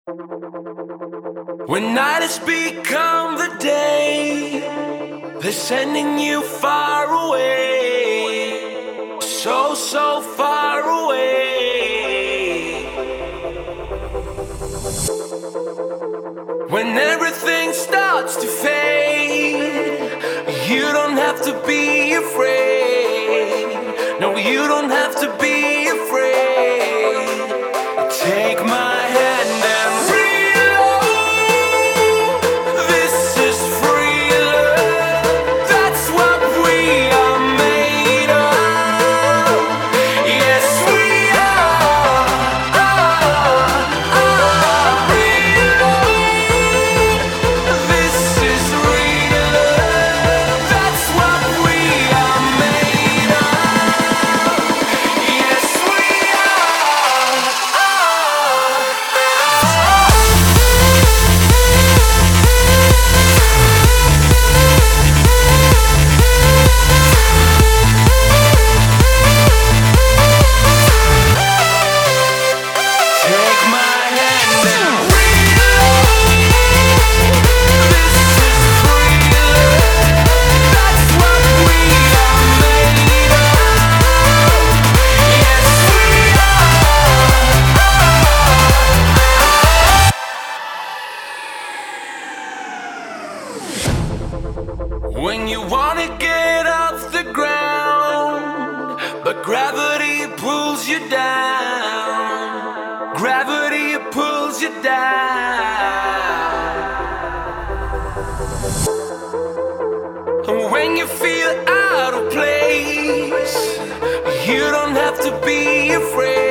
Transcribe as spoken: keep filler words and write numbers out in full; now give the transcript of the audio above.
When night has become the day, they're sending you far away, so, so far away. When everything starts to fade, you don't have to be afraid. No, you don't have to be afraid. Take my hand and reload. This is free love. That's what we are made of. Yes, we are. Reload. This is real love. That's what we are made of. Yes, we are. Take my hand and reload. This is free love. That's what we are made of. Yes, we are. When you wanna get off the ground, but gravity pulls you down. Gravity pulls you down. And when you feel out of place, you don't have to be afraid.